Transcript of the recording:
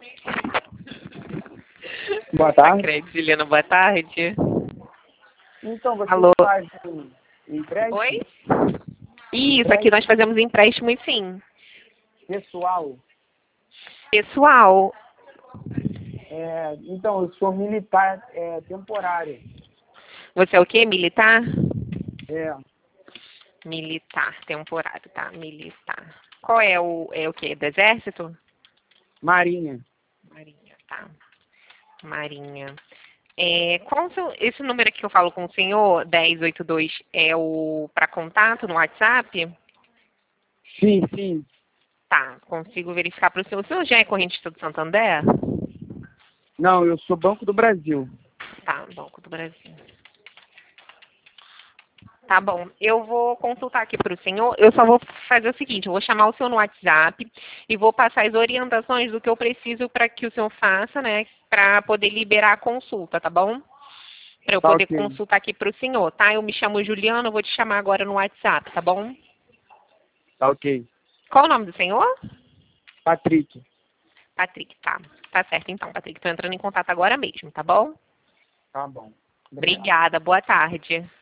Boa tarde. Acredito, Juliana, boa tarde. Então, você Alô? faz empréstimo Oi? Isso, aqui nós fazemos empréstimos sim. pessoal? Pessoal, Então, eu sou militar temporário. você é o quê? Militar? É, Militar, temporário, tá? Militar. Qual é o quê? Do exército? Marinha. Marinha, tá. Marinha. Qual esse número aqui que eu falo com o senhor, 1082, é o para contato no WhatsApp? Sim, sim. Tá, consigo verificar para o senhor. O senhor já é correntista do Santander? Não, eu sou Banco do Brasil. Tá, Banco do Brasil. Tá bom, eu vou consultar aqui para o senhor. Eu só vou fazer o seguinte, eu vou chamar o senhor no WhatsApp e vou passar as orientações do que eu preciso para que o senhor faça, né, para poder liberar a consulta, tá bom? Para eu Tá poder ok. consultar aqui para o senhor, tá? Eu me chamo Juliana, eu vou te chamar agora no WhatsApp, tá bom? Tá ok. Qual o nome do senhor? Patrick. Patrick, tá. Tá certo então, Patrick. Tô entrando em contato agora mesmo, tá bom? Tá bom. Obrigado. Obrigada, boa tarde.